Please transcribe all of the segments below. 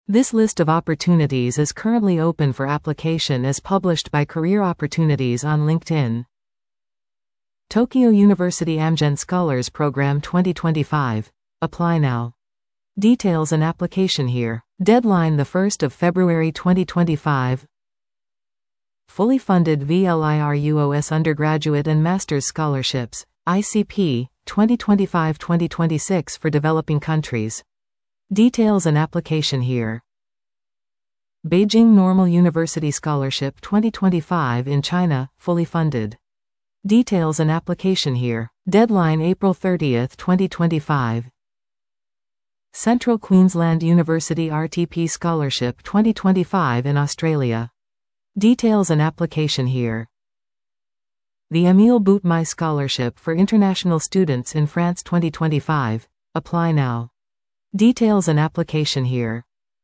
This list of opportunities is currently open for application as published by Career Opportunities on LinkedIn. Tokyo University Amgen Scholars Program 2025. Apply now. Details and application here. Deadline 1 February 2025. Fully funded VLIRUOS Undergraduate and Master's Scholarships, ICP, 2025-2026 for developing countries. Details and application here. Beijing Normal University Scholarship 2025 in China, fully funded. Details and application here. Deadline April 30, 2025. Central Queensland University RTP Scholarship 2025 in Australia. Details and application here. The Émile Boutmy Scholarship for International Students in France 2025. Apply now. Details and application here.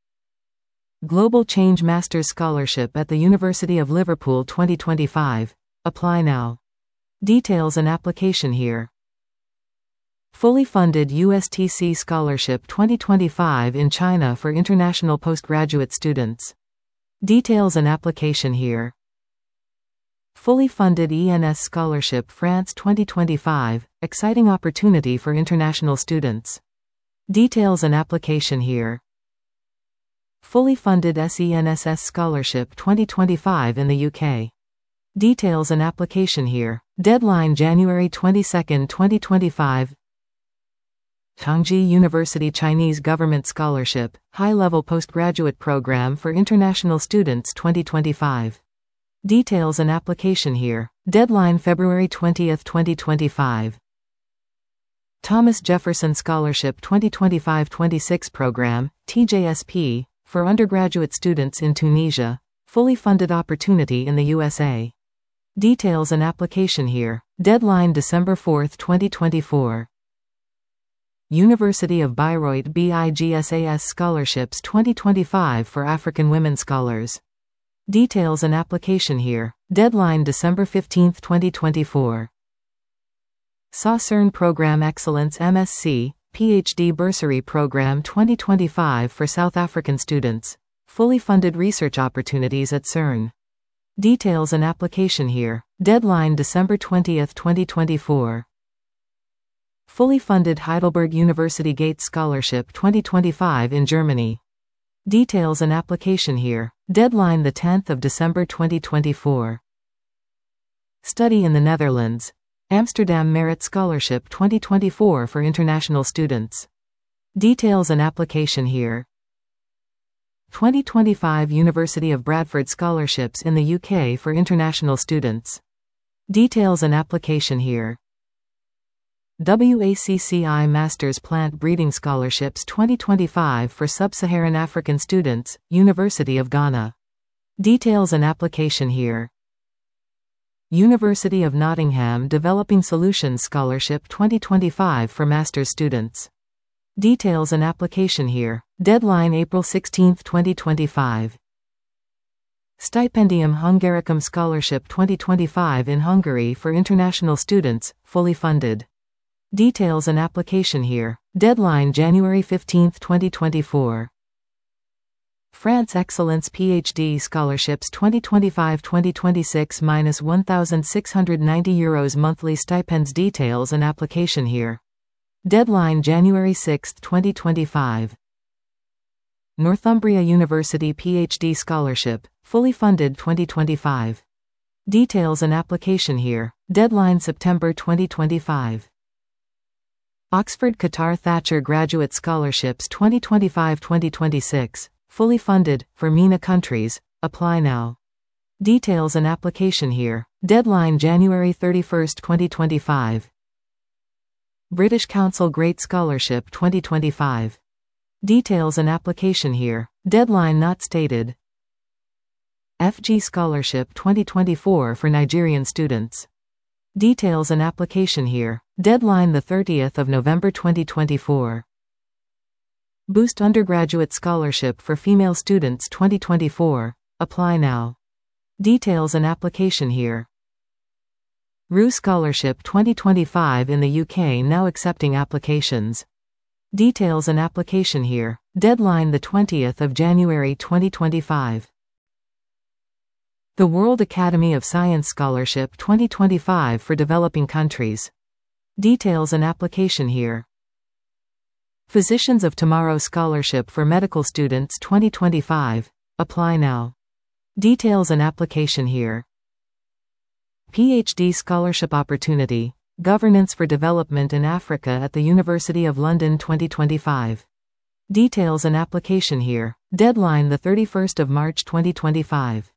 Global Change Masters Scholarship at the University of Liverpool 2025. Apply now. Details and application here. Fully funded USTC Scholarship 2025 in China for international postgraduate students. Details and application here. Fully funded ENS Scholarship France 2025, exciting opportunity for international students. Details and application here. Fully funded SENSS Scholarship 2025 in the UK. Details and application here. Deadline January 22, 2025. Tongji University Chinese Government Scholarship, High-Level Postgraduate Program for International Students 2025. Details and application here. Deadline February 20, 2025. Thomas Jefferson Scholarship 2025-26 Program, TJSP, for undergraduate students in Tunisia, fully funded opportunity in the USA. Details and application here. Deadline December 4, 2024. University of Bayreuth BIGSAS Scholarships 2025 for African Women Scholars. Details and application here. Deadline December 15, 2024. Saucerne Program Excellence MSc, PhD Bursary Program 2025 for South African students. Fully funded research opportunities at CERN. Details and application here. Deadline December 20, 2024. Fully funded Heidelberg University Gates Scholarship 2025 in Germany. Details and application here. Deadline 10 December 2024. Study in the Netherlands. Amsterdam Merit Scholarship 2024 for international students. Details and application here. 2025 University of Bradford Scholarships in the UK for international students. Details and application here. WACCI Masters Plant Breeding Scholarships 2025 for Sub-Saharan African students, University of Ghana. Details and application here. University of Nottingham Developing Solutions Scholarship 2025 for Master's students. Details and application here. Deadline April 16, 2025. Stipendium Hungaricum Scholarship 2025 in Hungary for international students, fully funded. Details and application here. Deadline January 15, 2024. France Excellence PhD Scholarships 2025-2026 -€1,690 monthly stipends. Details and application here. Deadline January 6, 2025. Northumbria University PhD Scholarship, fully funded 2025. Details and application here. Deadline September 2025. Oxford Qatar Thatcher Graduate Scholarships 2025-2026, fully funded, for MENA countries. Apply now. Details and application here. Deadline January 31, 2025. British Council Great Scholarship 2025. Details and application here. Deadline not stated. FG Scholarship 2024 for Nigerian students. Details and application here. Deadline 30th of November 2024. Boost Undergraduate Scholarship for Female Students 2024. Apply now. Details and application here. RU Scholarship 2025 in the UK now accepting applications. Details and application here. Deadline the 20th of January 2025. The World Academy of Science Scholarship 2025 for developing countries. Details and application here. Physicians of Tomorrow Scholarship for Medical Students 2025. Apply now. Details and application here. PhD Scholarship Opportunity. Governance for Development in Africa at the University of London 2025. Details and application here. Deadline the 31st of March 2025.